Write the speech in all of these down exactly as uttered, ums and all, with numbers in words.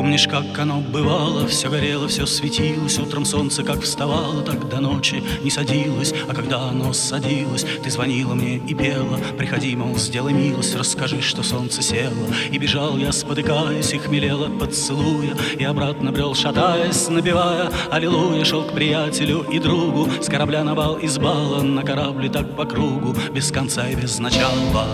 Помнишь, как оно бывало? Все горело, все светилось. Утром солнце как вставало, так до ночи не садилось. А когда оно садилось, ты звонила мне и пела: приходи, мол, сделай милость, расскажи, что солнце село. И бежал я, спотыкаясь, и хмелел от поцелуя, и обратно брел, шатаясь, напевая аллилуйя. Шел к приятелю и другу с корабля на бал, из бала на корабле, так по кругу, без конца и без начала.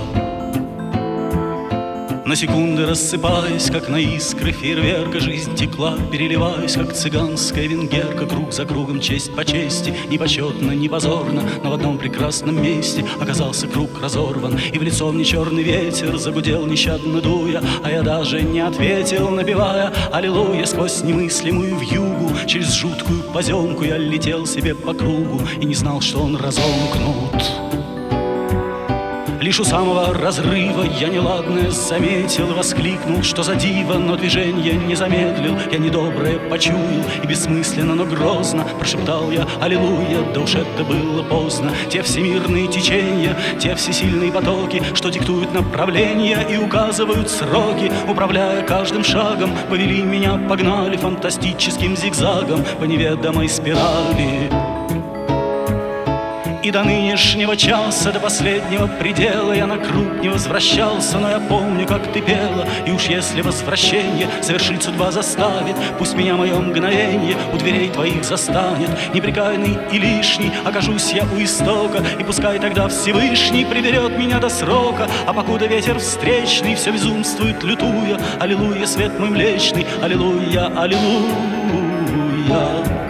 На секунды рассыпаясь, как на искры фейерверка, жизнь текла, переливаясь, как цыганская венгерка. Круг за кругом, честь по чести, ни почетно, ни позорно, но в одном прекрасном месте оказался круг разорван. И в лицо мне черный ветер загудел, нещадно дуя, а я даже не ответил, напевая аллилуйя. Сквозь немыслимую вьюгу, через жуткую поземку я летел себе по кругу и не знал, что он разомкнут. Лишь у самого разрыва я неладное заметил, воскликнул, что за диво, но движение не замедлил. Я недоброе почуял и бессмысленно, но грозно прошептал я аллилуйя. Да уж это было поздно. Те всемирные течения, те всесильные потоки, что диктуют направления и указывают сроки, управляя каждым шагом, повели меня, погнали фантастическим зигзагом по неведомой спирали. И до нынешнего часа, до последнего предела я на круг не возвращался, но я помню, как ты пела. И уж если возвращение совершить судьба заставит, пусть меня мое мгновенье у дверей твоих застанет. Неприкаянный и лишний окажусь я у истока, и пускай тогда Всевышний приберет меня до срока. А покуда ветер встречный все безумствует, лютуя, аллилуйя, свет мой млечный, аллилуйя, аллилуйя.